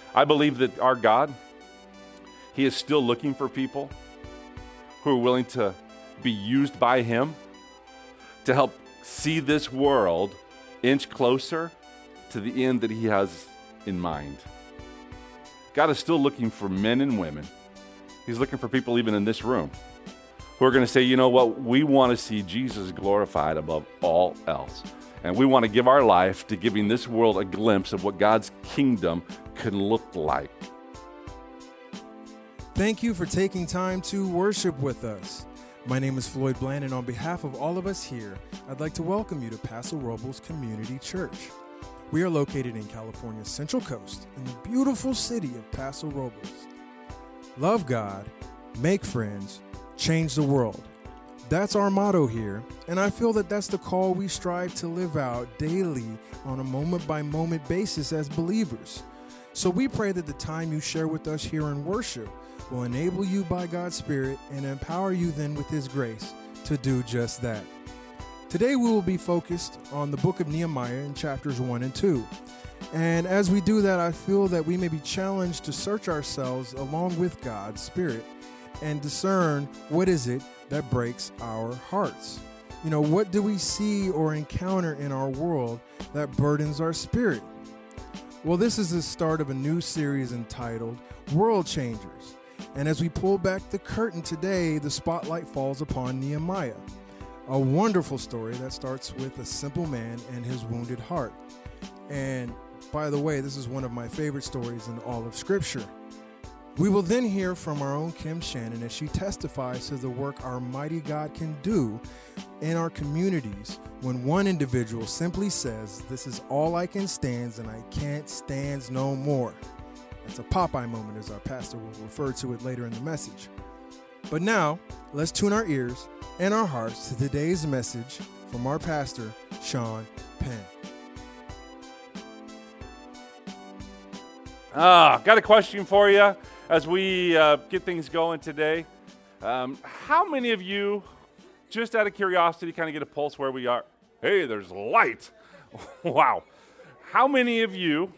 I believe that our God, He is still looking for people who are willing to be used by Him to help see this world inch closer to the end that He has in mind. God is still looking for men and women. He's looking for people even in this room who are going to say, you know what, we want to see Jesus glorified above all else. And we want to give our life to giving this world a glimpse of what God's kingdom can look like. Thank you for taking time to worship with us. My name is Floyd Bland, and on behalf of all of us here, I'd like to welcome you to Paso Robles Community Church. We are located in California's Central Coast in the beautiful city of Paso Robles. Love God, make friends, change the world. That's our motto here, and I feel that that's the call we strive to live out daily on a moment-by-moment basis as believers. So we pray that the time you share with us here in worship will enable you by God's Spirit and empower you then with His grace to do just that. Today we will be focused on the book of Nehemiah in chapters 1 and 2. And as we do that, I feel that we may be challenged to search ourselves along with God's Spirit and discern what is it that breaks our hearts. You know, what do we see or encounter in our world that burdens our spirit? Well, this is the start of a new series entitled World Changers. And as we pull back the curtain today, the spotlight falls upon Nehemiah, a wonderful story that starts with a simple man and his wounded heart. And by the way, this is one of my favorite stories in all of Scripture. We will then hear from our own Kim Shannon as she testifies to the work our mighty God can do in our communities when one individual simply says, "This is all I can stand and I can't stand no more." It's a Popeye moment, as our pastor will refer to it later in the message. But now, let's tune our ears and our hearts to today's message from our pastor, Sean Penn. Got a question for you as we get things going today. How many of you, just out of curiosity, kind of get a pulse where we are? Hey, there's light. Wow. How many of you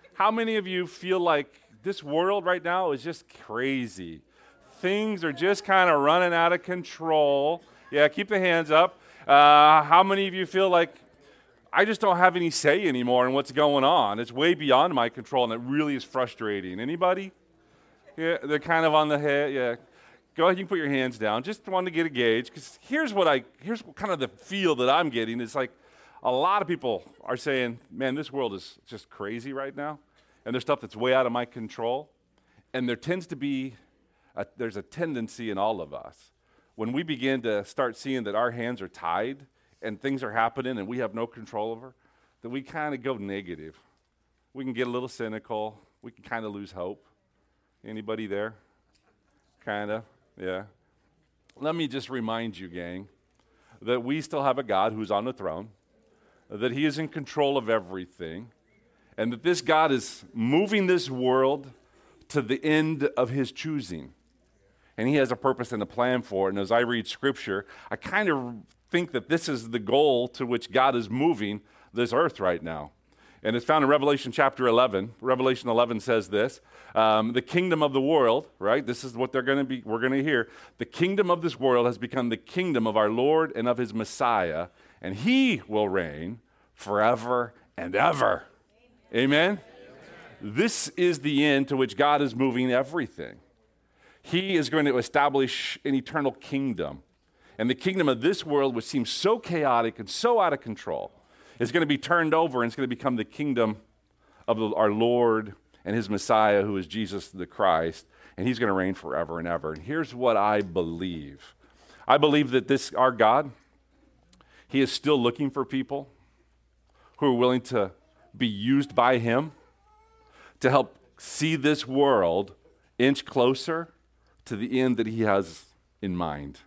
feel like this world right now is just crazy? Things are just kind of running out of control. Yeah, keep the hands up. How many of you feel like I just don't have any say anymore in what's going on? It's way beyond my control, and it really is frustrating. Anybody? Yeah, they're kind of on the head. Yeah. Go ahead, you can put your hands down. Just wanted to get a gauge, because here's kind of the feel that I'm getting. It's like a lot of people are saying, man, this world is just crazy right now, and there's stuff that's way out of my control. And there tends to be, there's a tendency in all of us, when we begin to start seeing that our hands are tied and things are happening and we have no control over, that we kind of go negative. We can get a little cynical. We can kind of lose hope. Anybody there? Kind of, yeah. Let me just remind you, gang, that we still have a God who's on the throne, that He is in control of everything, and that this God is moving this world to the end of His choosing. And He has a purpose and a plan for it. And as I read Scripture, I kind of think that this is the goal to which God is moving this earth right now. And it's found in Revelation chapter 11. Revelation 11 says this, the kingdom of the world, right? This is what we're going to hear. The kingdom of this world has become the kingdom of our Lord and of His Messiah, and He will reign forever and ever. Amen? This is the end to which God is moving everything. He is going to establish an eternal kingdom. And the kingdom of this world, which seems so chaotic and so out of control, is going to be turned over, and it's going to become the kingdom of our Lord and His Messiah, who is Jesus the Christ, and He's going to reign forever and ever. And here's what I believe. I believe that our God, He is still looking for people who are willing to be used by Him to help see this world inch closer to the end that He has in mind.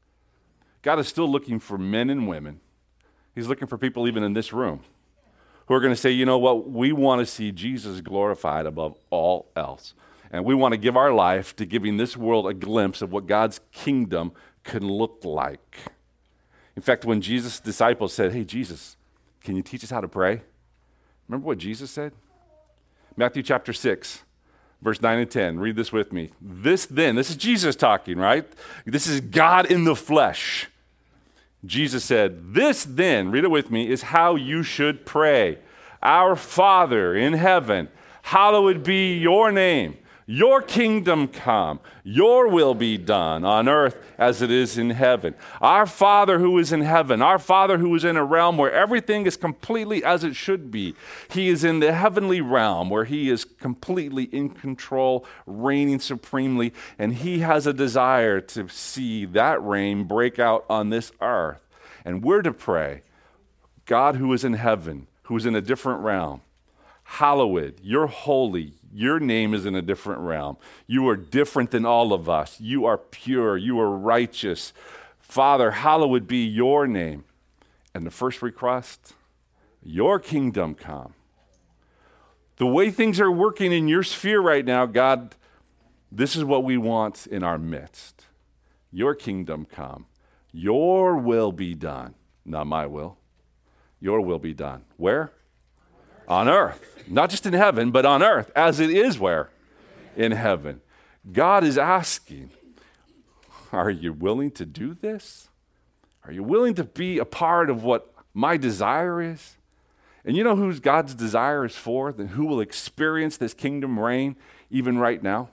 God is still looking for men and women. He's looking for people even in this room who are going to say, you know what, we want to see Jesus glorified above all else. And we want to give our life to giving this world a glimpse of what God's kingdom can look like. In fact, when Jesus' disciples said, hey, Jesus, can you teach us how to pray? Remember what Jesus said? Matthew chapter 6, Verse 9 and 10, read this with me. This is Jesus talking, right? This is God in the flesh. Jesus said, this then, read it with me, is how you should pray. Our Father in heaven, hallowed be your name. Your kingdom come, your will be done on earth as it is in heaven. Our Father who is in heaven, our Father who is in a realm where everything is completely as it should be. He is in the heavenly realm where he is completely in control, reigning supremely, and he has a desire to see that reign break out on this earth. And we're to pray, God who is in heaven, who is in a different realm, hallowed, you're holy. Your name is in a different realm. You are different than all of us. You are pure. You are righteous. Father, hallowed be your name. And the first request, your kingdom come. The way things are working in your sphere right now, God, this is what we want in our midst. Your kingdom come. Your will be done. Not my will. Your will be done. Where? On earth. Not just in heaven, but on earth, as it is where? In heaven. God is asking, are you willing to do this? Are you willing to be a part of what my desire is? And you know who God's desire is for? Then who will experience this kingdom reign even right now?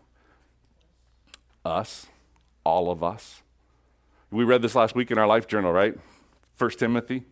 Us. All of us. We read this last week in our life journal, right? 1 Timothy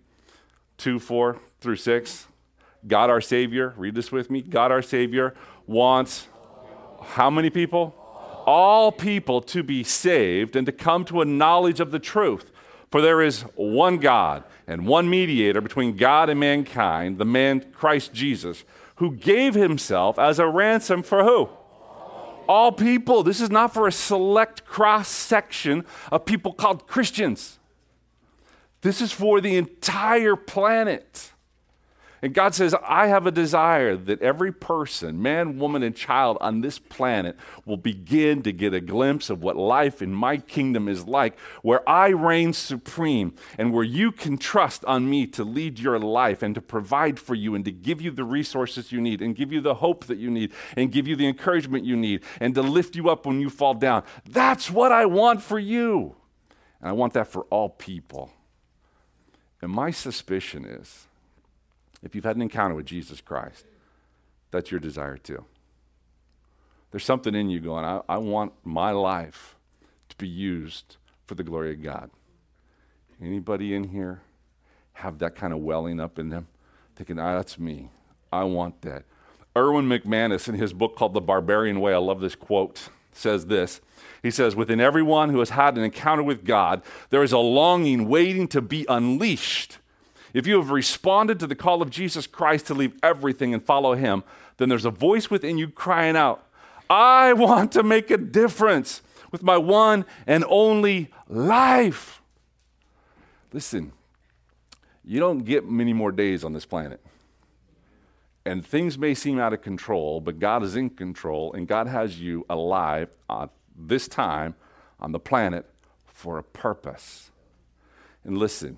2:4-6. God our Savior, read this with me. God our Savior wants how many people? All people to be saved and to come to a knowledge of the truth. For there is one God and one mediator between God and mankind, the man Christ Jesus, who gave himself as a ransom for who? All people. This is not for a select cross-section of people called Christians. This is for the entire planet. And God says, I have a desire that every person, man, woman, and child on this planet will begin to get a glimpse of what life in my kingdom is like, where I reign supreme and where you can trust on me to lead your life and to provide for you and to give you the resources you need and give you the hope that you need and give you the encouragement you need and to lift you up when you fall down. That's what I want for you. And I want that for all people. And my suspicion is, if you've had an encounter with Jesus Christ, that's your desire too. There's something in you going, I want my life to be used for the glory of God. Anybody in here have that kind of welling up in them? Thinking, that's me. I want that. Erwin McManus, in his book called The Barbarian Way, I love this quote, says this. He says, within everyone who has had an encounter with God, there is a longing waiting to be unleashed. If you have responded to the call of Jesus Christ to leave everything and follow him, then there's a voice within you crying out, I want to make a difference with my one and only life. Listen, you don't get many more days on this planet. And things may seem out of control, but God is in control, and God has you alive at this time on the planet for a purpose. And listen,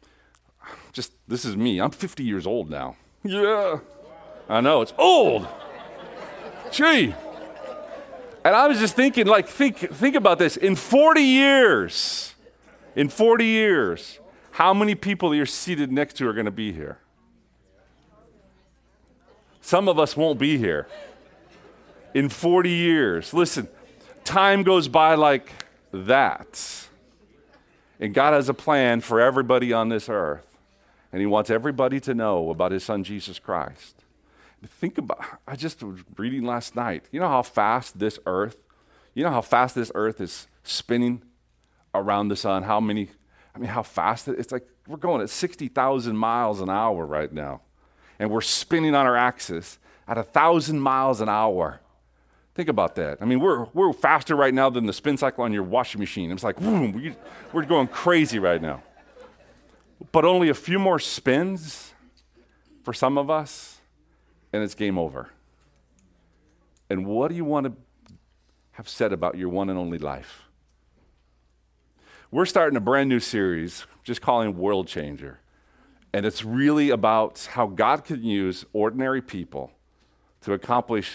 this is me. I'm 50 years old now. Yeah. I know, it's old. Gee. And I was just thinking, think about this. In 40 years, how many people you're seated next to are going to be here? Some of us won't be here. In 40 years. Listen, time goes by like that. And God has a plan for everybody on this earth. And he wants everybody to know about his son, Jesus Christ. I just was reading last night. You know how fast this earth is spinning around the sun? How fast it's like we're going at 60,000 miles an hour right now. And we're spinning on our axis at 1,000 miles an hour. Think about that. We're faster right now than the spin cycle on your washing machine. It's like, boom, we're going crazy right now. But only a few more spins for some of us, and it's game over. And what do you want to have said about your one and only life? We're starting a brand new series, just calling World Changer. And it's really about how God can use ordinary people to accomplish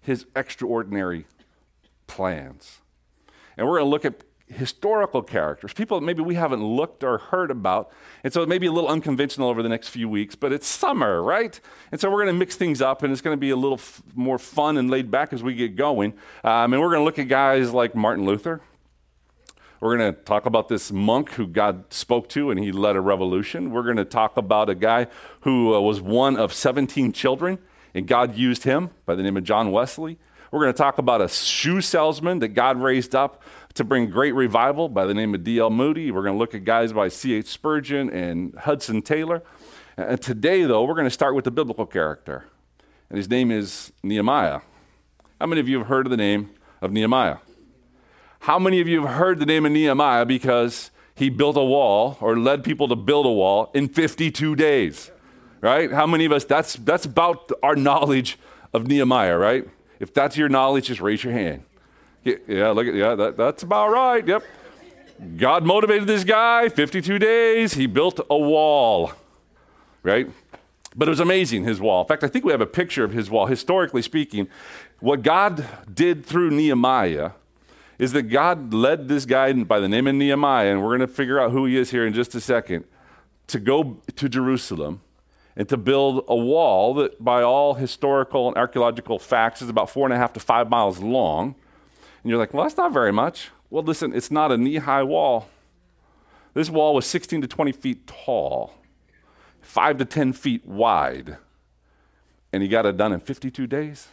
his extraordinary plans. And we're going to look at historical characters, people that maybe we haven't looked or heard about. And so it may be a little unconventional over the next few weeks, but it's summer, right? And so we're going to mix things up, and it's going to be a little more fun and laid back as we get going. And we're going to look at guys like Martin Luther. We're going to talk about this monk who God spoke to, and he led a revolution. We're going to talk about a guy who was one of 17 children, and God used him by the name of John Wesley. We're going to talk about a shoe salesman that God raised up to bring great revival by the name of D.L. Moody. We're going to look at guys by C.H. Spurgeon and Hudson Taylor. And today, though, we're going to start with the biblical character, and his name is Nehemiah. How many of you have heard of the name of Nehemiah? How many of you have heard the name of Nehemiah because he built a wall or led people to build a wall in 52 days, right? How many of us, that's about our knowledge of Nehemiah, right? If that's your knowledge, just raise your hand. That's about right. Yep. God motivated this guy, 52 days, he built a wall, right? But it was amazing, his wall. In fact, I think we have a picture of his wall. Historically speaking, what God did through Nehemiah is that God led this guy by the name of Nehemiah, and we're going to figure out who he is here in just a second, to go to Jerusalem and to build a wall that by all historical and archaeological facts is about 4.5 to 5 miles long. And you're like, well, that's not very much. Well, listen, it's not a knee-high wall. This wall was 16 to 20 feet tall, 5 to 10 feet wide, and he got it done in 52 days.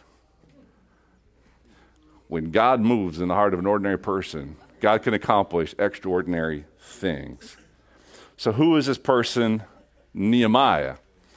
When God moves in the heart of an ordinary person, God can accomplish extraordinary things. So who is this person, Nehemiah?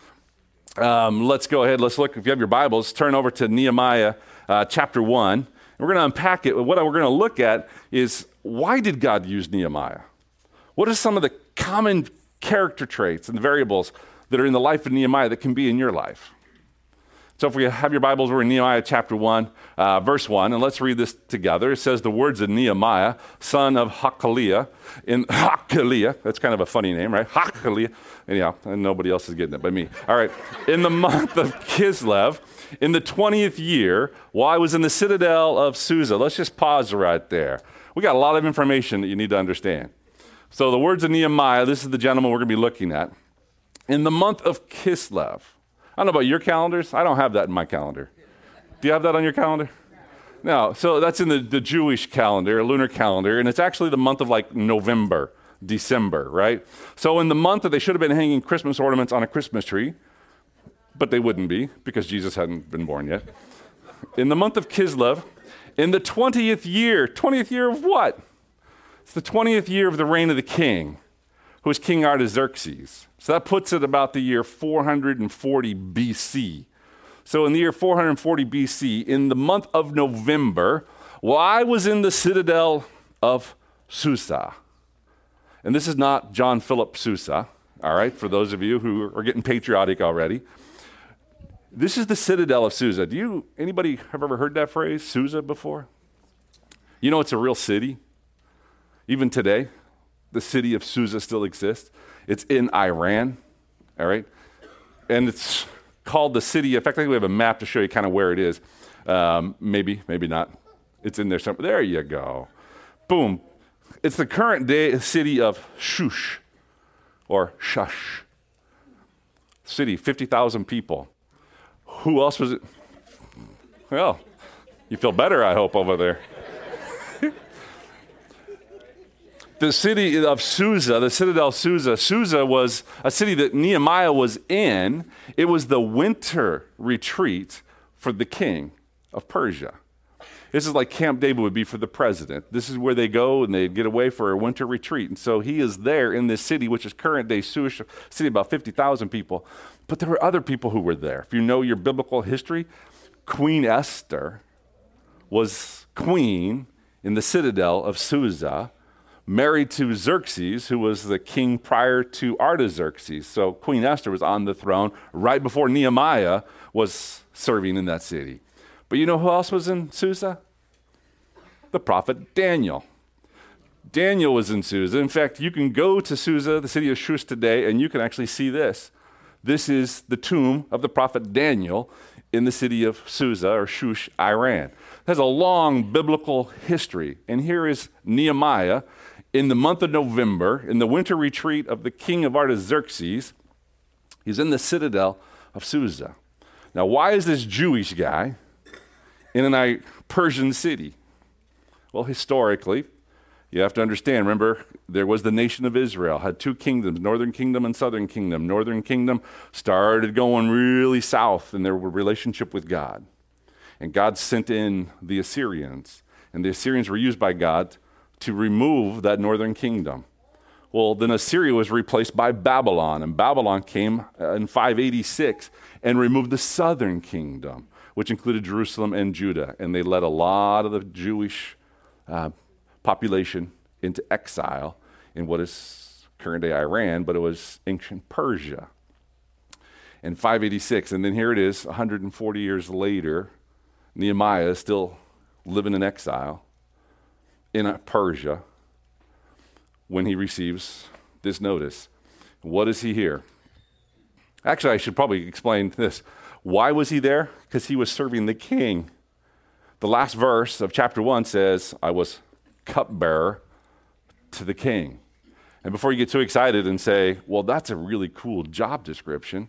Let's go ahead. Let's look. If you have your Bibles, turn over to Nehemiah chapter 1. We're going to unpack it. What we're going to look at is, why did God use Nehemiah? What are some of the common character traits and variables that are in the life of Nehemiah that can be in your life? So if we have your Bibles, we're in Nehemiah chapter 1, verse 1, and let's read this together. It says, the words of Nehemiah, son of Hakaliah, that's kind of a funny name, right? Hakaliah, anyhow, and nobody else is getting it but me. All right, in the month of Kislev, in the 20th year, while I was in the citadel of Susa. Let's just pause right there. We got a lot of information that you need to understand. So the words of Nehemiah, this is the gentleman we're going to be looking at. In the month of Kislev. I don't know about your calendars. I don't have that in my calendar. Do you have that on your calendar? No. So that's in the Jewish calendar, lunar calendar, and it's actually the month of like November, December, right? So in the month that they should have been hanging Christmas ornaments on a Christmas tree, but they wouldn't be because Jesus hadn't been born yet. In the month of Kislev, in the 20th year of what? It's the 20th year of the reign of the king, who was King Artaxerxes. So that puts it about the year 440 BC. So in the year 440 BC, in the month of November, while I was in the citadel of Susa, and this is not John Philip Sousa, all right, for those of you who are getting patriotic already. This is the citadel of Susa. Anybody have ever heard that phrase, Susa, before? You know it's a real city. Even today, the city of Susa still exists. It's in Iran, all right? And it's called the city. In fact, I think we have a map to show you kind of where it is. Maybe not. It's in there somewhere. There you go. Boom. It's the current day city of Shush, or Shush. City, 50,000 people. Who else was it? Well, you feel better, I hope, over there. The city of Susa, the citadel of Susa. Susa was a city that Nehemiah was in. It was the winter retreat for the king of Persia. This is like Camp David would be for the president. This is where they go and they get away for a winter retreat. And so he is there in this city, which is current day Susa, city about 50,000 people. But there were other people who were there. If you know your biblical history, Queen Esther was queen in the citadel of Susa, married to Xerxes, who was the king prior to Artaxerxes. So Queen Esther was on the throne right before Nehemiah was serving in that city. But you know who else was in Susa? The prophet Daniel. Daniel was in Susa. In fact, you can go to Susa, the city of Shush today, and you can actually see this. This is the tomb of the prophet Daniel in the city of Susa or Shush, Iran. It has a long biblical history. And here is Nehemiah in the month of November, in the winter retreat of the king of Artaxerxes. He's in the citadel of Susa. Now, why is this Jewish guy in a Persian city? Well, historically, you have to understand, remember, there was the nation of Israel, had two kingdoms, northern kingdom and southern kingdom. Northern kingdom started going really south in their relationship with God. And God sent in the Assyrians. And the Assyrians were used by God to remove that northern kingdom. Well, then Assyria was replaced by Babylon. And Babylon came in 586 and removed the southern kingdom, which included Jerusalem and Judah. And they led a lot of the Jewish population into exile in what is current-day Iran, but it was ancient Persia. In 586, and then here it is, 140 years later, Nehemiah is still living in exile in Persia when he receives this notice. What does he hear? Actually, I should probably explain this. Why was he there? Because he was serving the king. The last verse of chapter 1 says, I was cupbearer to the king. And before you get too excited and say, well, that's a really cool job description,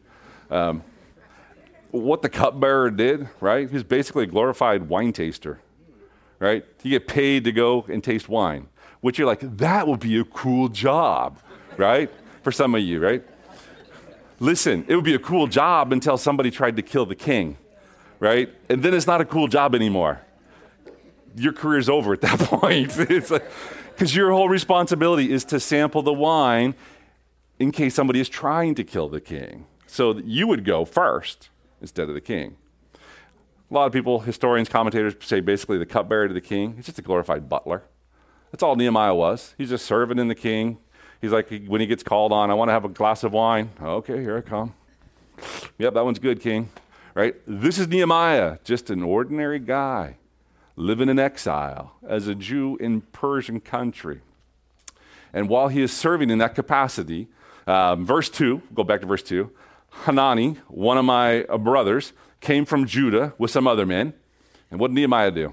what the cupbearer did, right? He's basically a glorified wine taster, right? You get paid to go and taste wine, which you're like, that would be a cool job, right? For some of you, right? Listen, it would be a cool job until somebody tried to kill the king, right? And then it's not a cool job anymore. Your career's over at that point. It's like, because your whole responsibility is to sample the wine in case somebody is trying to kill the king. So that you would go first instead of the king. A lot of people, historians, commentators say basically the cupbearer to the king, he's just a glorified butler. That's all Nehemiah was. He's just serving in the king. He's like, when he gets called on, I want to have a glass of wine. Okay, here I come. Yep, that one's good, king. Right? This is Nehemiah, just an ordinary guy living in exile as a Jew in Persian country. And while he is serving in that capacity, verse 2, go back to verse 2, Hanani, one of my brothers, came from Judah with some other men. And what did Nehemiah do?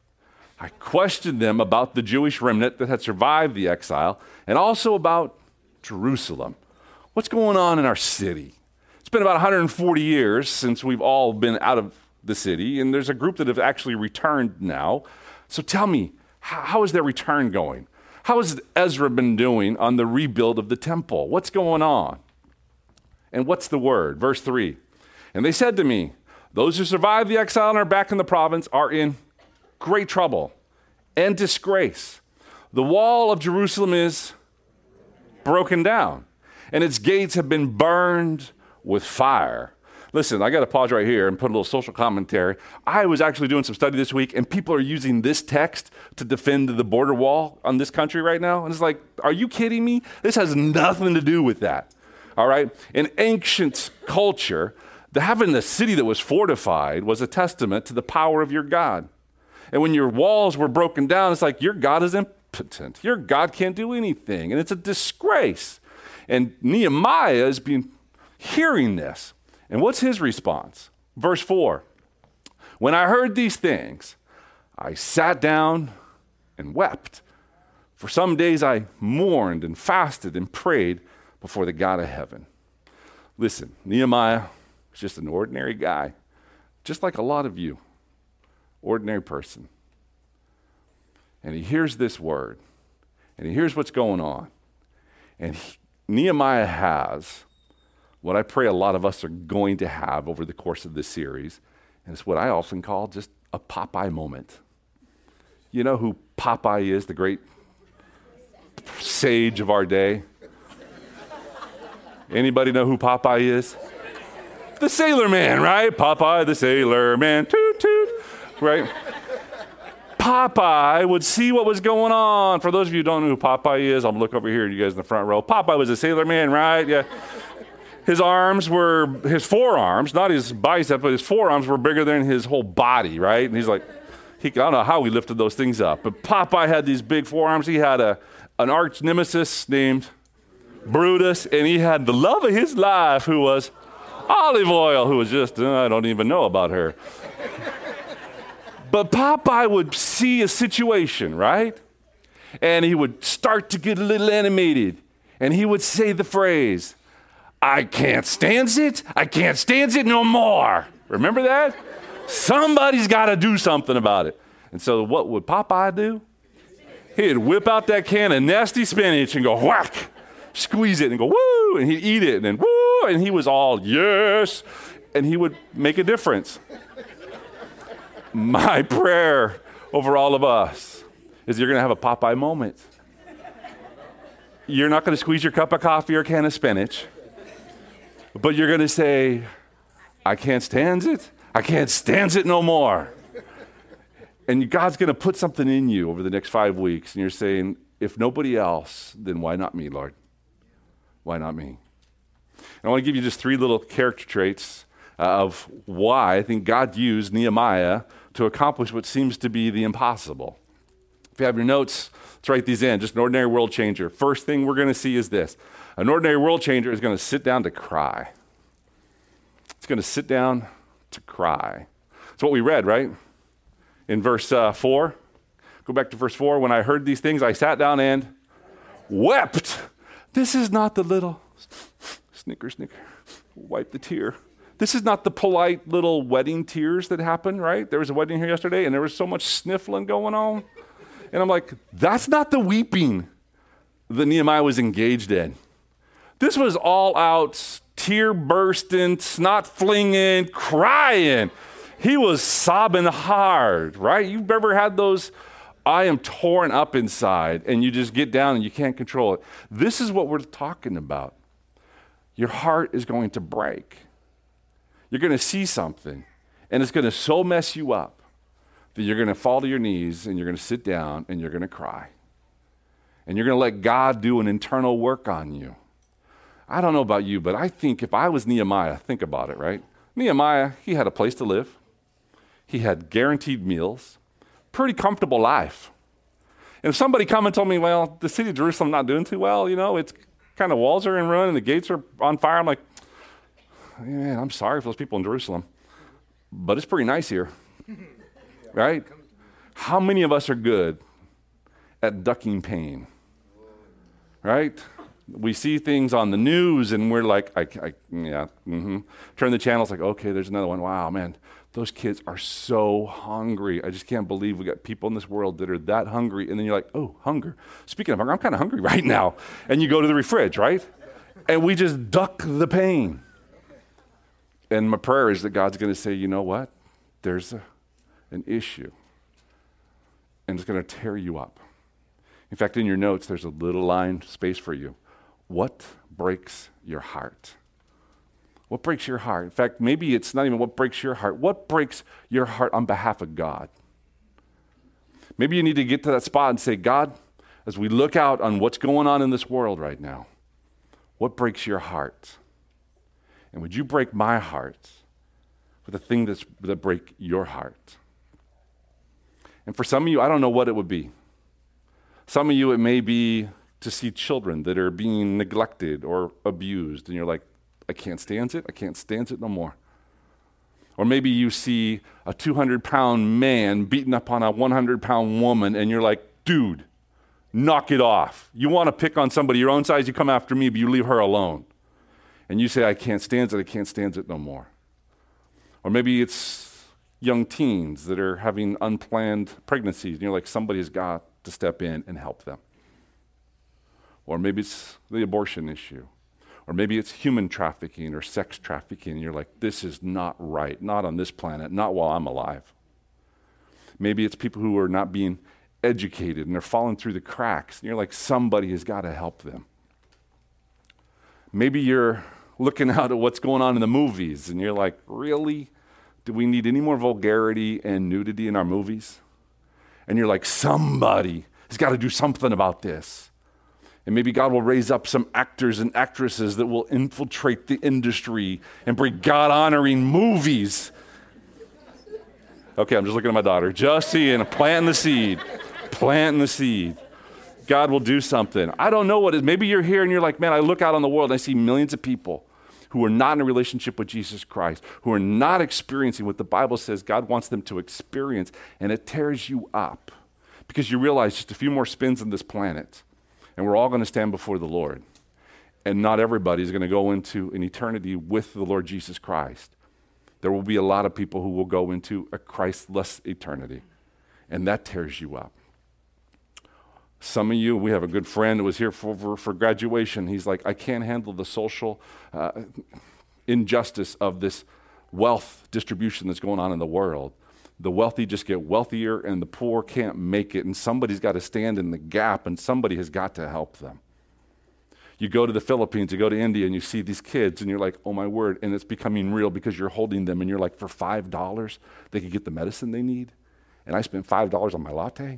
I questioned them about the Jewish remnant that had survived the exile and also about Jerusalem. What's going on in our city? It's been about 140 years since we've all been out of the city, and there's a group that have actually returned now. So tell me, how is their return going? How has Ezra been doing on the rebuild of the temple? What's going on? And what's the word? Verse 3. And they said to me, those who survived the exile and are back in the province are in great trouble and disgrace. The wall of Jerusalem is broken down, and its gates have been burned with fire. Listen, I got to pause right here and put a little social commentary. I was actually doing some study this week, and people are using this text to defend the border wall on this country right now. And it's like, are you kidding me? This has nothing to do with that. All right? In ancient culture, having a city that was fortified was a testament to the power of your God. And when your walls were broken down, it's like your God is impotent. Your God can't do anything. And it's a disgrace. And Nehemiah is hearing this. And what's his response? Verse 4. When I heard these things, I sat down and wept. For some days I mourned and fasted and prayed before the God of heaven. Listen, Nehemiah is just an ordinary guy, just like a lot of you. Ordinary person. And he hears this word, and he hears what's going on. And Nehemiah has what I pray a lot of us are going to have over the course of this series, and it's what I often call just a Popeye moment. You know who Popeye is, the great sage of our day? Anybody know who Popeye is? The Sailor Man, right? Popeye the Sailor Man, toot toot, right? Popeye would see what was going on. For those of you who don't know who Popeye is, I'll look over here, you guys in the front row. Popeye was a sailor man, right? Yeah. His forearms, not his bicep, but his forearms were bigger than his whole body, right? And he's like, I don't know how he lifted those things up. But Popeye had these big forearms. He had an arch nemesis named Brutus, and he had the love of his life, who was Olive Oyl, who was just, I don't even know about her. But Popeye would see a situation, right? And he would start to get a little animated. And he would say the phrase, I can't stand it. I can't stand it no more. Remember that? Somebody's got to do something about it. And so what would Popeye do? He'd whip out that can of nasty spinach and go whack, squeeze it and go woo, and he'd eat it and then woo, and he was all yes, and he would make a difference. My prayer over all of us is you're going to have a Popeye moment. You're not going to squeeze your cup of coffee or can of spinach, but you're going to say, I can't stand it. I can't stand it no more. And God's going to put something in you over the next 5 weeks, and you're saying, if nobody else, then why not me, Lord? Why not me? And I want to give you just 3 little character traits of why I think God used Nehemiah to accomplish what seems to be the impossible. If you have your notes, let's write these in. Just an ordinary world changer. First thing we're going to see is this. An ordinary world changer is going to sit down to cry. It's going to sit down to cry. That's what we read, right? In verse 4. Go back to verse 4. When I heard these things, I sat down and wept. This is not the little snicker, wipe the tear. This is not the polite little wedding tears that happen, right? There was a wedding here yesterday, and there was so much sniffling going on. And I'm like, that's not the weeping that Nehemiah was engaged in. This was all out, tear bursting, snot flinging, crying. He was sobbing hard, right? You've ever had those, I am torn up inside, and you just get down and you can't control it. This is what we're talking about. Your heart is going to break. You're going to see something, and it's going to so mess you up that you're going to fall to your knees, and you're going to sit down, and you're going to cry. And you're going to let God do an internal work on you. I don't know about you, but I think if I was Nehemiah, think about it, right? Nehemiah, he had a place to live. He had guaranteed meals, pretty comfortable life. And if somebody come and told me, well, the city of Jerusalem not doing too well, it's kind of walls are in ruin and the gates are on fire, I'm like, man, I'm sorry for those people in Jerusalem, but it's pretty nice here, right? How many of us are good at ducking pain, right? We see things on the news and we're like, Turn the channel, it's like, okay, there's another one. Wow, man, those kids are so hungry. I just can't believe we got people in this world that are that hungry. And then you're like, oh, hunger. Speaking of hunger, I'm kind of hungry right now. And you go to the fridge, right? And we just duck the pain. And my prayer is that God's going to say, you know what? There's an issue. And it's going to tear you up. In fact, in your notes, there's a little line space for you. What breaks your heart? What breaks your heart? In fact, maybe it's not even what breaks your heart. What breaks your heart on behalf of God? Maybe you need to get to that spot and say, God, as we look out on what's going on in this world right now, what breaks your heart? And would you break my heart with the thing that break your heart? And for some of you, I don't know what it would be. Some of you, it may be to see children that are being neglected or abused, and you're like, I can't stand it. I can't stand it no more. Or maybe you see a 200-pound man beating up on a 100-pound woman, and you're like, dude, knock it off. You want to pick on somebody your own size, you come after me, but you leave her alone. And you say, I can't stand it. I can't stand it no more. Or maybe it's young teens that are having unplanned pregnancies, and you're like, somebody's got to step in and help them. Or maybe it's the abortion issue. Or maybe it's human trafficking or sex trafficking. And you're like, this is not right. Not on this planet. Not while I'm alive. Maybe it's people who are not being educated and they're falling through the cracks. And you're like, somebody has got to help them. Maybe you're looking out at what's going on in the movies. And you're like, really? Do we need any more vulgarity and nudity in our movies? And you're like, somebody has got to do something about this. And maybe God will raise up some actors and actresses that will infiltrate the industry and bring God-honoring movies. Okay, I'm just looking at my daughter. Just seeing, planting the seed. Planting the seed. God will do something. I don't know what it is. Maybe you're here and you're like, man, I look out on the world and I see millions of people who are not in a relationship with Jesus Christ, who are not experiencing what the Bible says God wants them to experience, and it tears you up because you realize just a few more spins on this planet, and we're all going to stand before the Lord. And not everybody is going to go into an eternity with the Lord Jesus Christ. There will be a lot of people who will go into a Christless eternity, and that tears you up. Some of you, we have a good friend who was here for graduation. He's like, I can't handle the social injustice of this wealth distribution that's going on in the world. The wealthy just get wealthier, and the poor can't make it, and somebody's got to stand in the gap, and somebody has got to help them. You go to the Philippines, you go to India, and you see these kids, and you're like, oh my word, and it's becoming real because you're holding them, and you're like, for $5, they could get the medicine they need, and I spent $5 on my latte?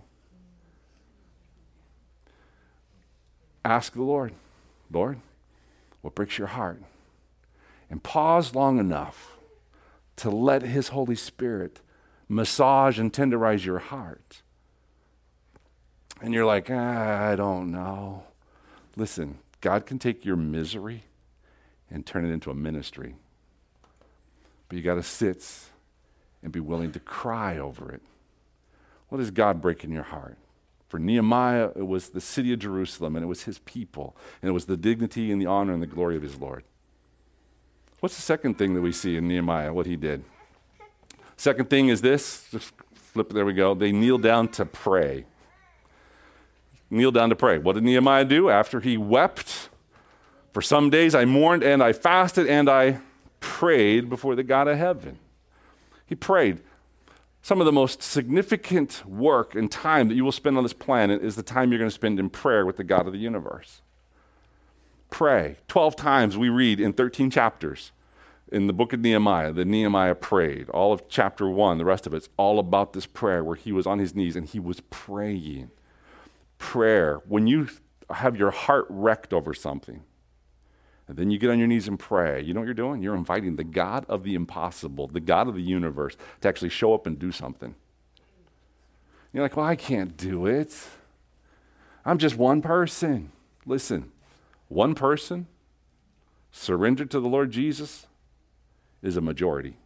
Ask the Lord, Lord, what breaks your heart? And pause long enough to let His Holy Spirit massage and tenderize your heart. And you're like, I don't know. Listen, God can take your misery and turn it into a ministry. But you got to sit and be willing to cry over it. What is God breaking your heart? For Nehemiah, it was the city of Jerusalem, and it was his people, and it was the dignity and the honor and the glory of his Lord. What's the second thing that we see in Nehemiah, what he did? Second thing is this, just flip, there we go. They kneel down to pray. Kneel down to pray. What did Nehemiah do? After he wept, for some days I mourned and I fasted and I prayed before the God of heaven. He prayed. Some of the most significant work and time that you will spend on this planet is the time you're going to spend in prayer with the God of the universe. Pray. 12 times we read in 13 chapters in the book of Nehemiah that Nehemiah prayed. All of chapter 1, the rest of it's all about this prayer where he was on his knees and he was praying. Prayer, when you have your heart wrecked over something, and then you get on your knees and pray, you know what you're doing? You're inviting the God of the impossible, the God of the universe, to actually show up and do something. You're like, well, I can't do it. I'm just one person. Listen, one person surrendered to the Lord Jesus is a majority.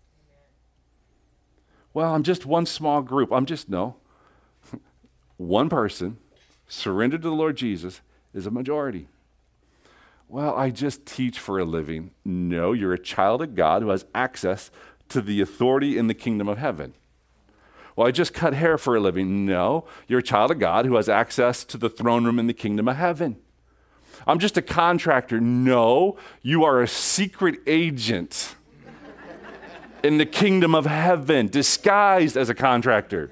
Well, I'm just one small group. No. One person surrendered to the Lord Jesus is a majority. Well, I just teach for a living. No, you're a child of God who has access to the authority in the kingdom of heaven. Well, I just cut hair for a living. No, you're a child of God who has access to the throne room in the kingdom of heaven. I'm just a contractor. No, you are a secret agent in the kingdom of heaven, disguised as a contractor.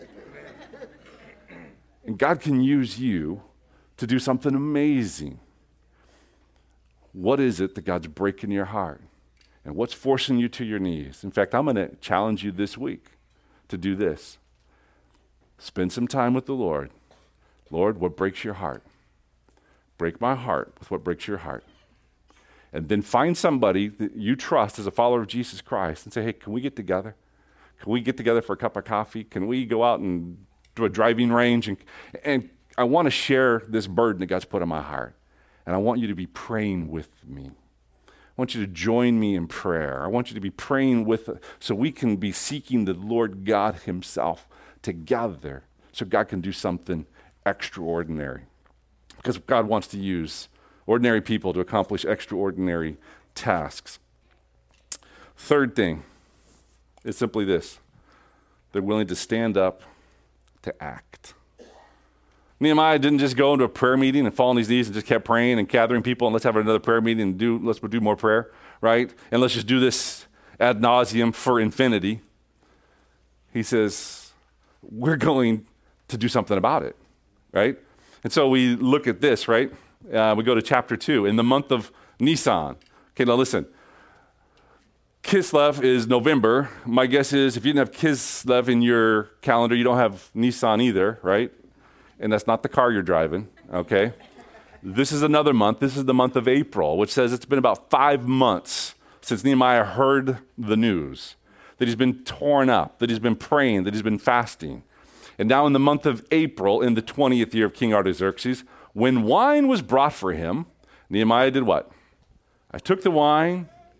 And God can use you to do something amazing. What is it that God's breaking your heart? And what's forcing you to your knees? In fact, I'm going to challenge you this week to do this. Spend some time with the Lord. Lord, what breaks your heart? Break my heart with what breaks your heart. And then find somebody that you trust as a follower of Jesus Christ and say, hey, can we get together? Can we get together for a cup of coffee? Can we go out and do a driving range? And I want to share this burden that God's put on my heart. And I want you to be praying with me. I want you to join me in prayer. I want you to be praying so we can be seeking the Lord God himself together so God can do something extraordinary. Because God wants to use ordinary people to accomplish extraordinary tasks. Third thing is simply this. They're willing to stand up to act. Nehemiah didn't just go into a prayer meeting and fall on his knees and just kept praying and gathering people and let's have another prayer meeting and let's do more prayer, right? And let's just do this ad nauseum for infinity. He says, we're going to do something about it, right? And so we look at this, right? We go to chapter 2 in the month of Nisan. Okay, now listen. Kislev is November. My guess is if you didn't have Kislev in your calendar, you don't have Nisan either, right? And that's not the car you're driving, okay? This is another month. This is the month of April, which says it's been about 5 months since Nehemiah heard the news, that he's been torn up, that he's been praying, that he's been fasting. And now in the month of April, in the 20th year of King Artaxerxes, when wine was brought for him, Nehemiah did what? I took the wine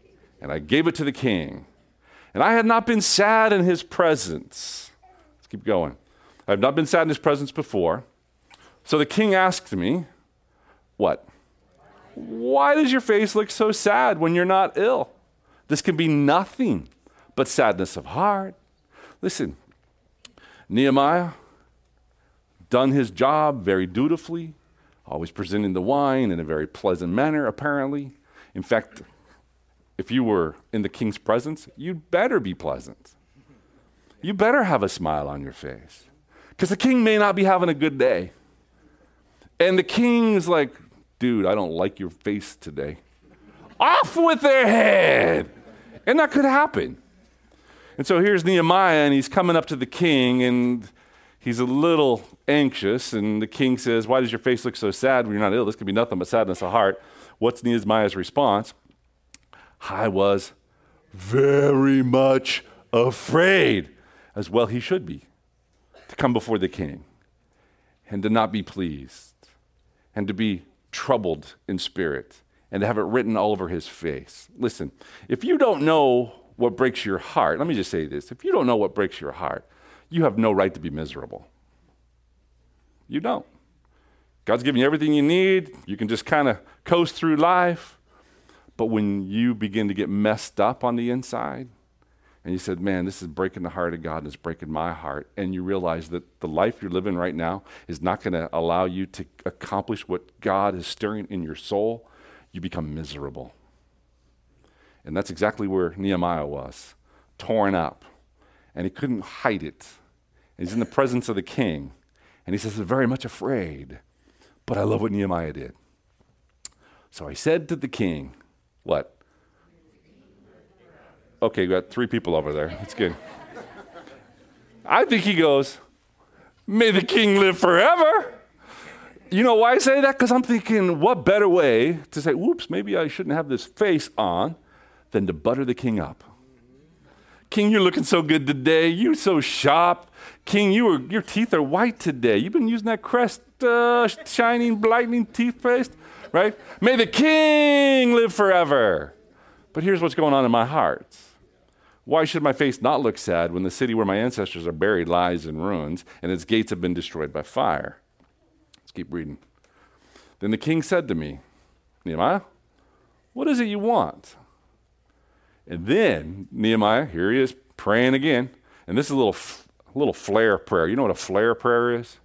and I gave it to the king. And I had not been sad in his presence. Let's keep going. I have not been sad in his presence before. So the king asked me, what? Why does your face look so sad when you're not ill? This can be nothing but sadness of heart. Listen, Nehemiah done his job very dutifully, always presenting the wine in a very pleasant manner, apparently. In fact, if you were in the king's presence, you'd better be pleasant. You better have a smile on your face, because the king may not be having a good day. And the king's like, dude, I don't like your face today. Off with their head. And that could happen. And so here's Nehemiah, and he's coming up to the king, and he's a little anxious. And the king says, why does your face look so sad when you're not ill? This could be nothing but sadness of heart. What's Nehemiah's response? I was very much afraid, as well he should be, to come before the king and to not be pleased and to be troubled in spirit and to have it written all over his face. Listen, if you don't know what breaks your heart, let me just say this. If you don't know what breaks your heart, you have no right to be miserable. You don't. God's given you everything you need. You can just kind of coast through life. But when you begin to get messed up on the inside, and you said, man, this is breaking the heart of God, and it's breaking my heart, and you realize that the life you're living right now is not going to allow you to accomplish what God is stirring in your soul, you become miserable. And that's exactly where Nehemiah was, torn up, and he couldn't hide it. And he's in the presence of the king, and he says, I'm very much afraid, but I love what Nehemiah did. So I said to the king, what? Okay, we got 3 people over there. That's good. I think he goes, may the king live forever. You know why I say that? Because I'm thinking, what better way to say, whoops, maybe I shouldn't have this face on than to butter the king up. King, you're looking so good today. You're so sharp. King, your teeth are white today. You've been using that Crest shining, lightning toothpaste, right? May the king live forever. But here's what's going on in my heart. Why should my face not look sad when the city where my ancestors are buried lies in ruins and its gates have been destroyed by fire? Let's keep reading. Then the king said to me, Nehemiah, what is it you want? And then Nehemiah, here he is, praying again. And this is a little flare prayer. You know what a flare prayer is?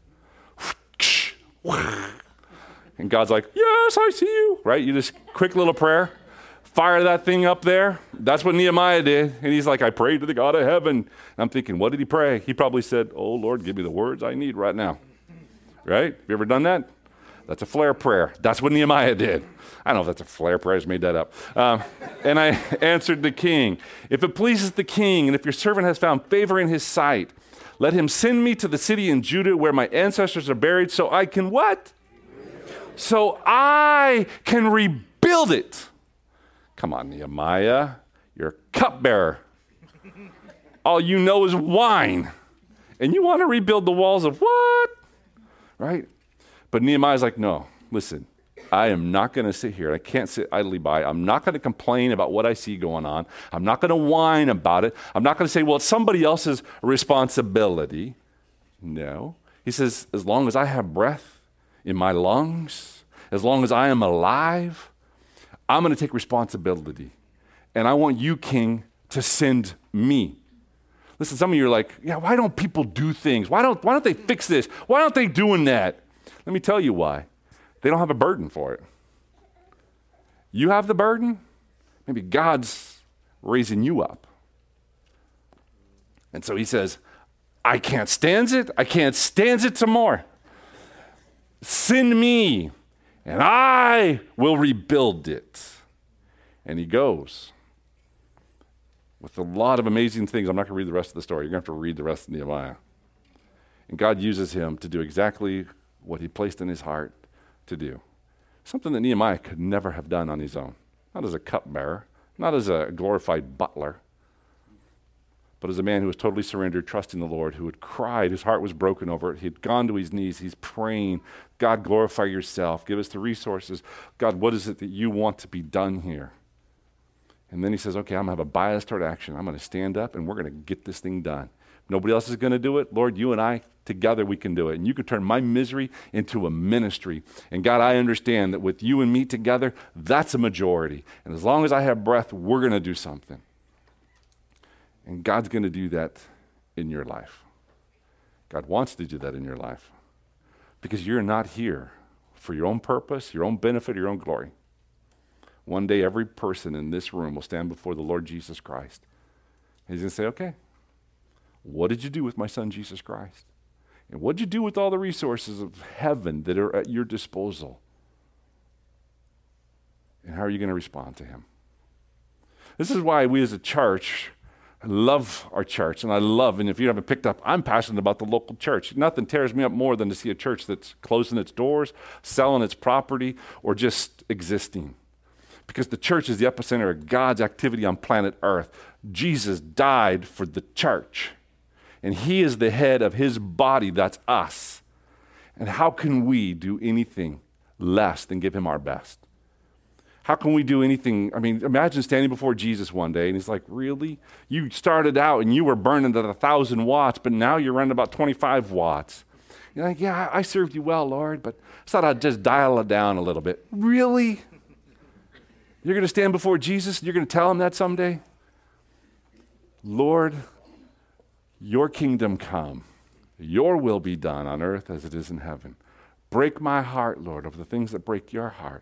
And God's like, yes, I see you, right? You just quick little prayer. Fire that thing up there. That's what Nehemiah did. And he's like, I prayed to the God of heaven. And I'm thinking, what did he pray? He probably said, oh, Lord, give me the words I need right now. Right? Have you ever done that? That's a flare prayer. That's what Nehemiah did. I don't know if that's a flare prayer. I just made that up. And I answered the king, if it pleases the king, and if your servant has found favor in his sight, let him send me to the city in Judah where my ancestors are buried so I can what? So I can rebuild it. Come on, Nehemiah. You're a cupbearer. All you know is wine. And you want to rebuild the walls of what? Right? But Nehemiah's like, no, listen, I am not going to sit here. I can't sit idly by. I'm not going to complain about what I see going on. I'm not going to whine about it. I'm not going to say, well, it's somebody else's responsibility. No. He says, as long as I have breath in my lungs, as long as I am alive, I'm going to take responsibility. And I want you, King, to send me. Listen, some of you are like, yeah, why don't people do things? Why don't they fix this? Why aren't they doing that? Let me tell you why. They don't have a burden for it. You have the burden. Maybe God's raising you up. And so he says, I can't stand it. I can't stand it some more. Send me, and I will rebuild it. And he goes with a lot of amazing things. I'm not going to read the rest of the story. You're going to have to read the rest of Nehemiah. And God uses him to do exactly what he placed in his heart to do. Something that Nehemiah could never have done on his own. Not as a cupbearer, not as a glorified butler, but as a man who was totally surrendered, trusting the Lord, who had cried, his heart was broken over it. He'd gone to his knees, he's praying, God, glorify yourself, give us the resources. God, what is it that you want to be done here? And then he says, okay, I'm going to have a bias toward action. I'm going to stand up and we're going to get this thing done. Nobody else is going to do it. Lord, you and I, together we can do it. And you can turn my misery into a ministry. And God, I understand that with you and me together, that's a majority. And as long as I have breath, we're going to do something. And God's going to do that in your life. God wants to do that in your life. Because you're not here for your own purpose, your own benefit, your own glory. One day, every person in this room will stand before the Lord Jesus Christ. And he's going to say, okay, what did you do with my son, Jesus Christ? And what did you do with all the resources of heaven that are at your disposal? And how are you going to respond to him? This is why we as a church love our church. And if you haven't picked up, I'm passionate about the local church. Nothing tears me up more than to see a church that's closing its doors, selling its property, or just existing. Because the church is the epicenter of God's activity on planet Earth. Jesus died for the church. And he is the head of his body, that's us. And how can we do anything less than give him our best? How can we do anything? I mean, imagine standing before Jesus one day and he's like, really? You started out and you were burning at 1,000 watts, but now you're running about 25 watts. You're like, yeah, I served you well, Lord, but I thought I'd just dial it down a little bit. Really? You're going to stand before Jesus and you're going to tell him that someday? Lord, your kingdom come. Your will be done on earth as it is in heaven. Break my heart, Lord, of the things that break your heart.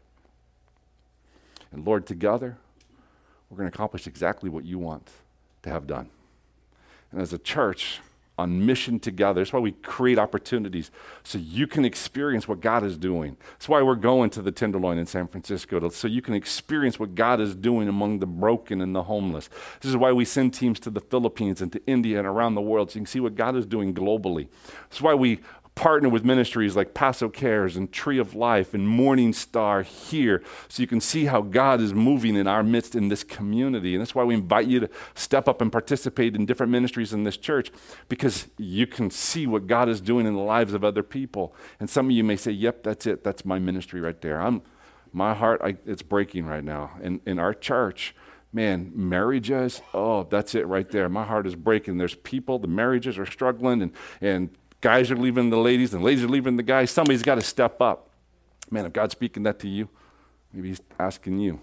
And Lord, together, we're going to accomplish exactly what you want to have done. And as a church, on mission together. That's why we create opportunities so you can experience what God is doing. That's why we're going to the Tenderloin in San Francisco, so you can experience what God is doing among the broken and the homeless. This is why we send teams to the Philippines and to India and around the world so you can see what God is doing globally. That's why we partner with ministries like Paso Cares and Tree of Life and Morning Star here so you can see how God is moving in our midst in this community. And that's why we invite you to step up and participate in different ministries in this church, because you can see what God is doing in the lives of other people. And some of you may say, yep, that's it. That's my ministry right there. My heart, it's breaking right now. In our church, man, marriages, oh, that's it right there. My heart is breaking. There's people, the marriages are struggling, and guys are leaving the ladies, and ladies are leaving the guys. Somebody's got to step up. Man, if God's speaking that to you, maybe he's asking you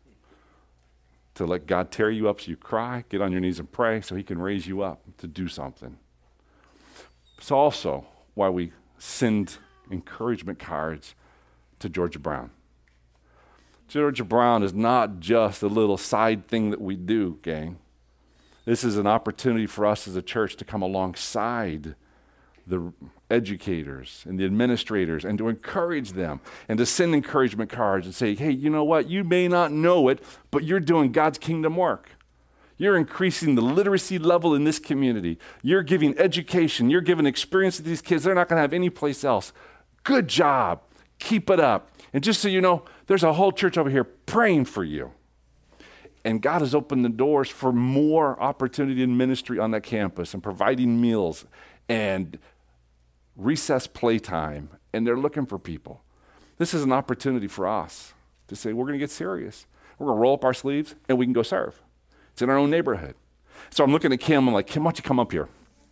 to let God tear you up so you cry, get on your knees and pray so he can raise you up to do something. It's also why we send encouragement cards to Georgia Brown. Georgia Brown is not just a little side thing that we do, gang. This is an opportunity for us as a church to come alongside the educators and the administrators and to encourage them and to send encouragement cards and say, hey, you know what? You may not know it, but you're doing God's kingdom work. You're increasing the literacy level in this community. You're giving education. You're giving experience to these kids they're not going to have any place else. Good job. Keep it up. And just so you know, there's a whole church over here praying for you. And God has opened the doors for more opportunity in ministry on that campus and providing meals and recess playtime, and they're looking for people. This is an opportunity for us to say, we're going to get serious. We're going to roll up our sleeves, and we can go serve. It's in our own neighborhood. So I'm looking at Kim, I'm like, Kim, why don't you come up here?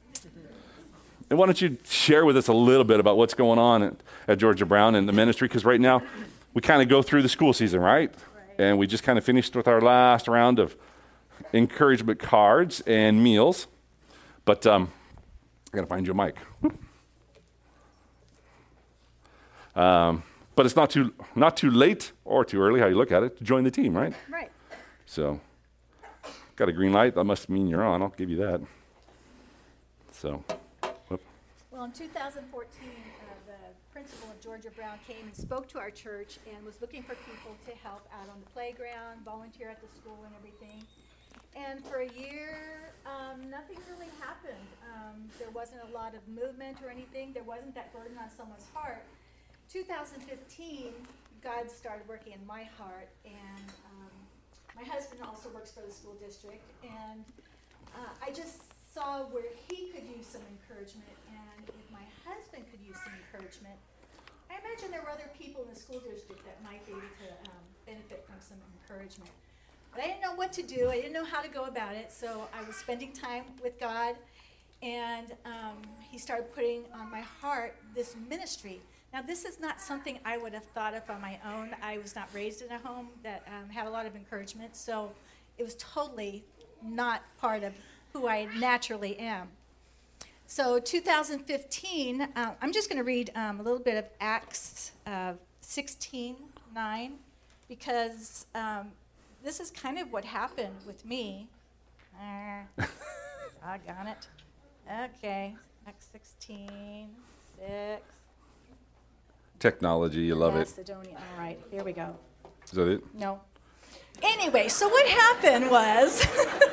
And why don't you share with us a little bit about what's going on at Georgia Brown and the ministry, because right now we kind of go through the school season, right? And we just kind of finished with our last round of encouragement cards and meals. But I got to find you a mic. But it's not too late or too early, how you look at it, to join the team, right? Right. So, got a green light. That must mean you're on. I'll give you that. So, whoop. Well, in 2014, the principal of Georgia Brown came and spoke to our church and was looking for people to help out on the playground, volunteer at the school and everything. And for a year, nothing really happened. There wasn't a lot of movement or anything. There wasn't that burden on someone's heart. 2015, God started working in my heart, and my husband also works for the school district, and I just saw where he could use some encouragement, and if my husband could use some encouragement, I imagine there were other people in the school district that might be able to benefit from some encouragement. But I didn't know what to do. I didn't know how to go about it. So I was spending time with God, and he started putting on my heart this ministry. Now, this is not something I would have thought of on my own. I was not raised in a home that had a lot of encouragement, so it was totally not part of who I naturally am. So 2015, I'm just going to read a little bit of Acts 16:9, because this is kind of what happened with me. Doggone it. Okay, Acts 16:6. Technology, you love it. Macedonia. All right, here we go. Is that it? No. Anyway, so what happened was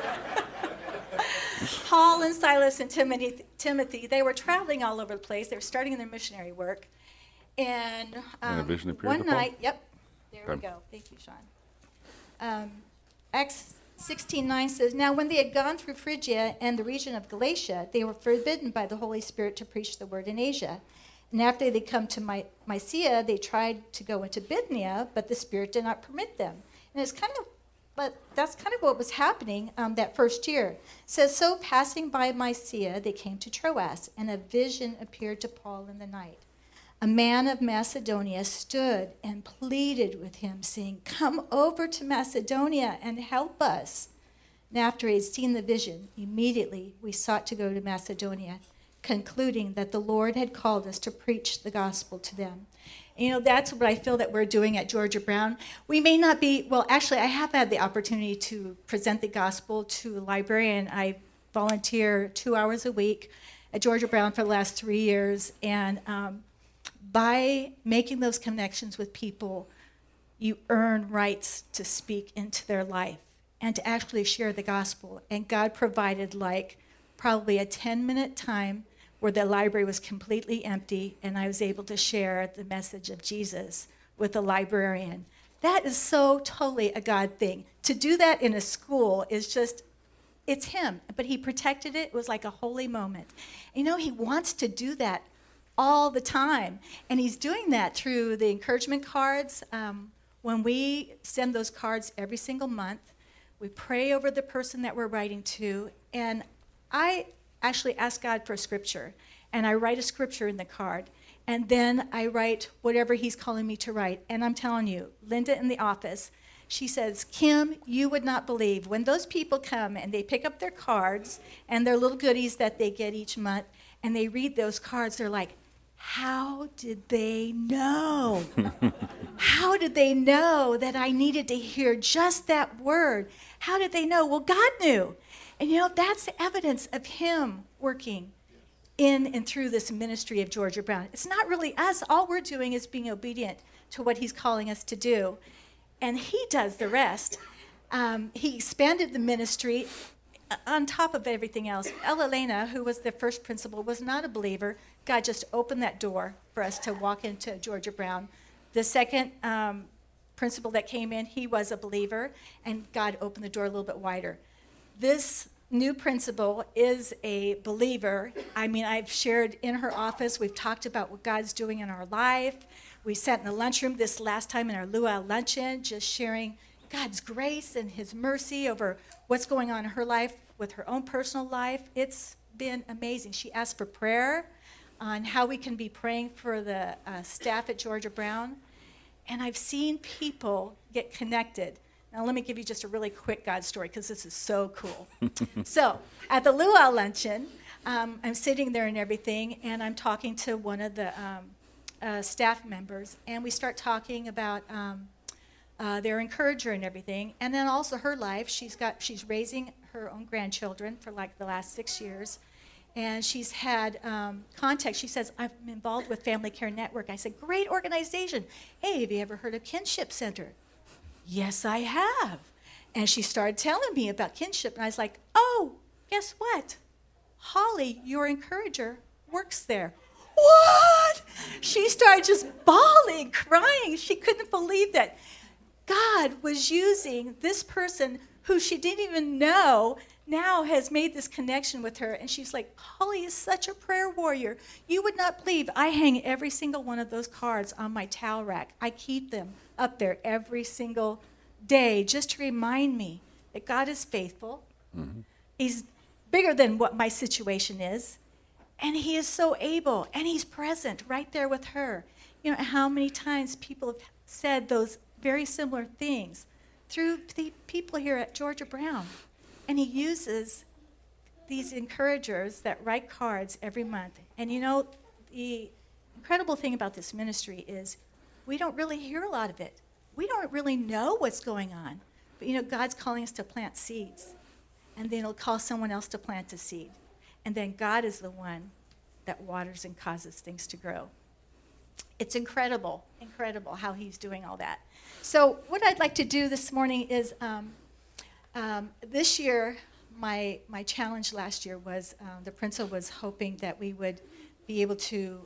Paul and Silas and Timothy, they were traveling all over the place. They were starting their missionary work. And a vision appeared one to Paul? night, yep, there we Okay. go. Thank you, Sean. Acts 16:9 says, "Now when they had gone through Phrygia and the region of Galatia, they were forbidden by the Holy Spirit to preach the word in Asia. And after they come to Mysia, they tried to go into Bithynia, but the Spirit did not permit them." And that's kind of what was happening that first year. It says, "So passing by Mysia, they came to Troas, and a vision appeared to Paul in the night. A man of Macedonia stood and pleaded with him, saying, 'Come over to Macedonia and help us.' And after he had seen the vision, immediately we sought to go to Macedonia, concluding that the Lord had called us to preach the gospel to them." You know, that's what I feel that we're doing at Georgia Brown. We may not be, well, actually, I have had the opportunity to present the gospel to a librarian. I volunteer 2 hours a week at Georgia Brown for the last 3 years, and by making those connections with people, you earn rights to speak into their life and to actually share the gospel. And God provided probably a 10-minute time where the library was completely empty, and I was able to share the message of Jesus with the librarian. That is so totally a God thing. To do that in a school is just, it's him, but he protected it. It was like a holy moment. You know, he wants to do that all the time, and he's doing that through the encouragement cards. When we send those cards every single month, we pray over the person that we're writing to, and I actually ask God for a scripture, and I write a scripture in the card, and then I write whatever he's calling me to write. And I'm telling you, Linda in the office, she says, "Kim, you would not believe when those people come and they pick up their cards and their little goodies that they get each month, and they read those cards, they're like, how did they know? How did they know that I needed to hear just that word? How did they know?" Well, God knew. And you know, that's evidence of him working in and through this ministry of Georgia Brown. It's not really us. All we're doing is being obedient to what he's calling us to do. And he does the rest. He expanded the ministry on top of everything else. Elena, who was the first principal, was not a believer. God just opened that door for us to walk into Georgia Brown. The second principal that came in, he was a believer, and God opened the door a little bit wider. This new principal is a believer. I mean, I've shared in her office. We've talked about what God's doing in our life. We sat in the lunchroom this last time in our luau luncheon, just sharing God's grace and his mercy over what's going on in her life with her own personal life. It's been amazing. She asked for prayer on how we can be praying for the staff at Georgia Brown. And I've seen people get connected. Now, let me give you just a really quick God story, because this is so cool. So, at the luau luncheon, I'm sitting there and everything, and I'm talking to one of the staff members, and we start talking about their encourager and everything, and then also her life. She's raising her own grandchildren for like the last 6 years, and she's had contact. She says, "I'm involved with Family Care Network." I said, "Great organization. Hey, have you ever heard of Kinship Center?" "Yes, I have." And she started telling me about Kinship, and I was like, "Oh, guess what? Holly, your encourager, works there." What? She started just bawling, crying. She couldn't believe that God was using this person who she didn't even know, now has made this connection with her. And she's like, "Holly is such a prayer warrior. You would not believe I hang every single one of those cards on my towel rack. I keep them up there every single day just to remind me that God is faithful. He's bigger than what my situation is. And he is so able, and he's present right there with her. You know, how many times people have said those very similar things through the people here at Georgia Brown. And he uses these encouragers that write cards every month. And you know, the incredible thing about this ministry is we don't really hear a lot of it. We don't really know what's going on. But you know, God's calling us to plant seeds. And then he'll call someone else to plant a seed. And then God is the one that waters and causes things to grow. It's incredible how he's doing all that. So what I'd like to do this morning is, this year, my challenge last year was, the principal was hoping that we would be able to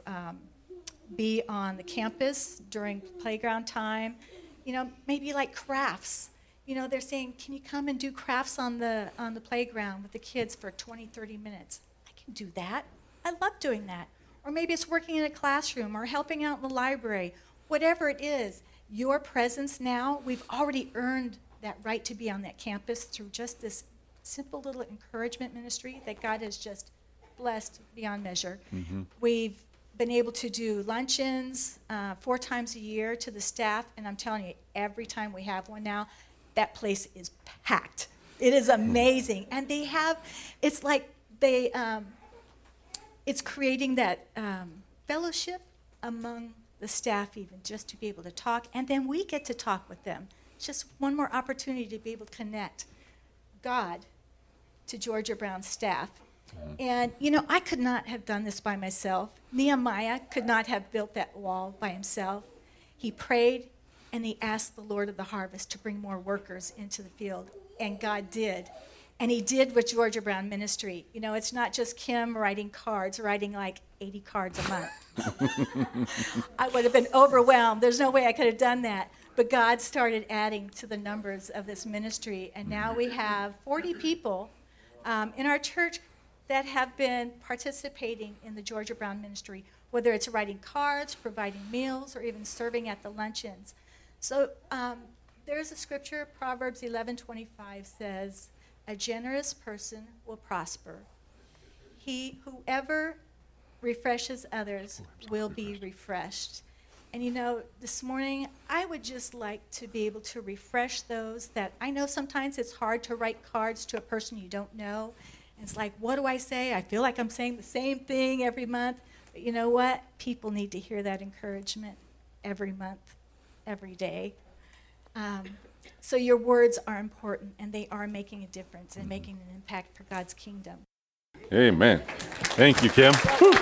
be on the campus during playground time, you know, maybe like crafts. You know, they're saying, can you come and do crafts on the playground with the kids for 20, 30 minutes? I can do that. I love doing that. Or maybe it's working in a classroom or helping out in the library. Whatever it is, your presence now, we've already earned that right to be on that campus through just this simple little encouragement ministry that God has just blessed beyond measure. We've been able to do luncheons 4 times a year to the staff, and I'm telling you, every time we have one now, that place is packed. It is amazing. And they have, it's like they, it's creating that fellowship among the staff even, just to be able to talk. And then we get to talk with them. It's just one more opportunity to be able to connect God to Georgia Brown staff. And, you know, I could not have done this by myself. Nehemiah could not have built that wall by himself. He prayed, and he asked the Lord of the harvest to bring more workers into the field. And God did. And he did with Georgia Brown Ministry. You know, it's not just Kim writing cards, writing like 80 cards a month. I would have been overwhelmed. There's no way I could have done that. But God started adding to the numbers of this ministry. And now we have 40 people in our church that have been participating in the Georgia Brown Ministry, whether it's writing cards, providing meals, or even serving at the luncheons. So there's a scripture, Proverbs 11:25 says, a generous person will prosper. Whoever refreshes others will be refreshed. And you know, this morning, I would just like to be able to refresh those that, I know sometimes it's hard to write cards to a person you don't know. And it's like, what do I say? I feel like I'm saying the same thing every month. But you know what? People need to hear that encouragement every month, every day. So your words are important, and they are making a difference and making an impact for God's kingdom. Amen. Thank you, Kim. Whew.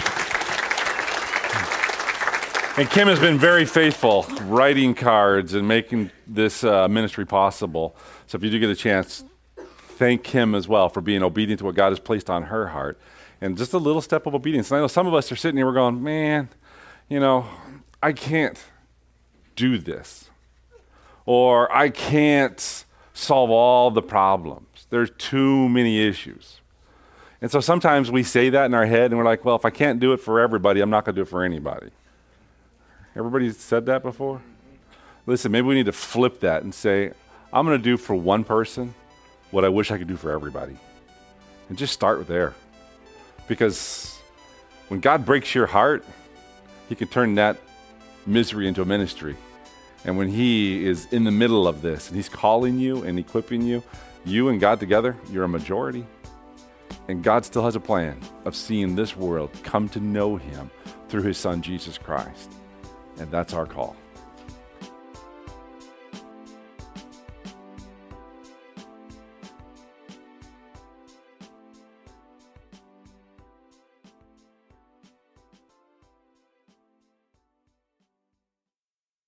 And Kim has been very faithful writing cards and making this ministry possible. So if you do get a chance, thank Kim as well for being obedient to what God has placed on her heart. And just a little step of obedience. And I know some of us are sitting here, we're going, man, you know, I can't do this. Or I can't solve all the problems. There's too many issues. And so sometimes we say that in our head and we're like, well, if I can't do it for everybody, I'm not going to do it for anybody. Everybody said that before? Listen, maybe we need to flip that and say, I'm going to do for one person what I wish I could do for everybody. And just start there. Because when God breaks your heart, he can turn that misery into a ministry. And when he is in the middle of this and he's calling you and equipping you, you and God together, you're a majority. And God still has a plan of seeing this world come to know him through his son, Jesus Christ. And that's our call.